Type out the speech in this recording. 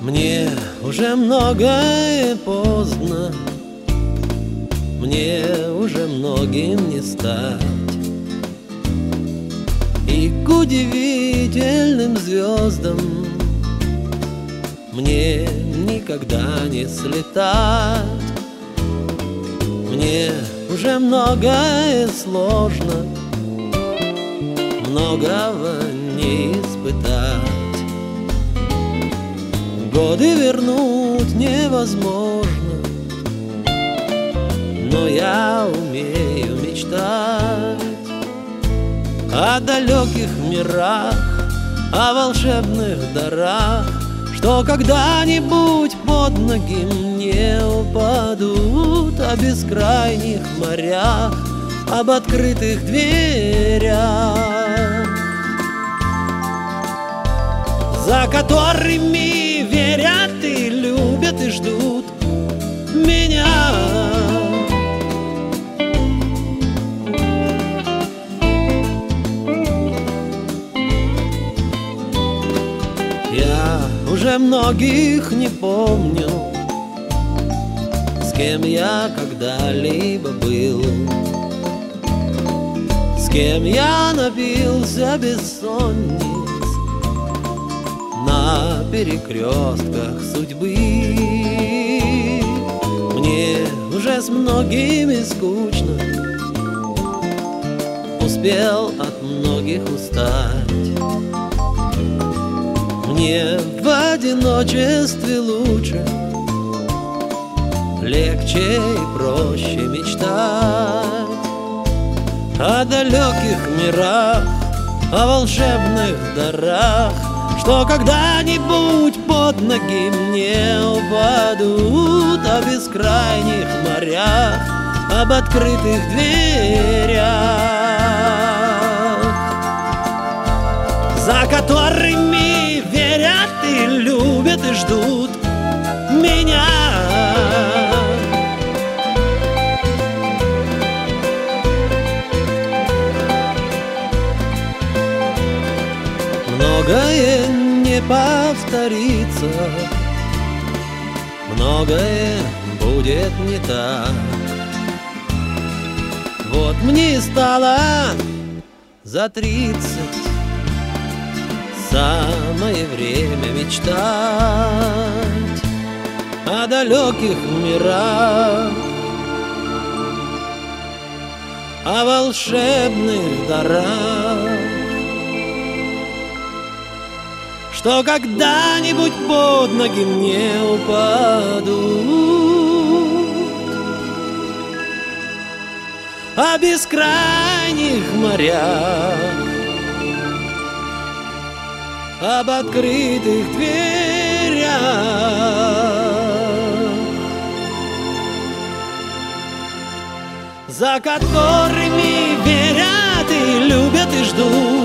Мне уже многое поздно, мне уже многим не стать, и к удивительным звездам мне никогда не слетать. Мне уже многое сложно, многого не испытать. Годы вернуть невозможно, но я умею мечтать о далеких мирах, о волшебных дарах, что когда-нибудь под ноги мне упадут, о бескрайних морях, об открытых дверях, за которыми верят и любят и ждут меня. Я уже многих не помню, с кем я когда-либо был, с кем я напился бессонниц на перекрестках судьбы. Мне уже с многими скучно, успел от многих устать. Мне в одиночестве лучше, легче и проще мечтать о далеких мирах, о волшебных дарах, что когда-нибудь под ноги мне упадут, о бескрайних морях, об открытых дверях, за которыми верят и любят и ждут меня. Многое не повторится, многое будет не так. Вот мне стало за 30, самое время мечтать о далеких мирах, о волшебных дарах, что когда-нибудь под ноги мне упадут, о бескрайних морях, об открытых дверях, за которыми верят и любят и ждут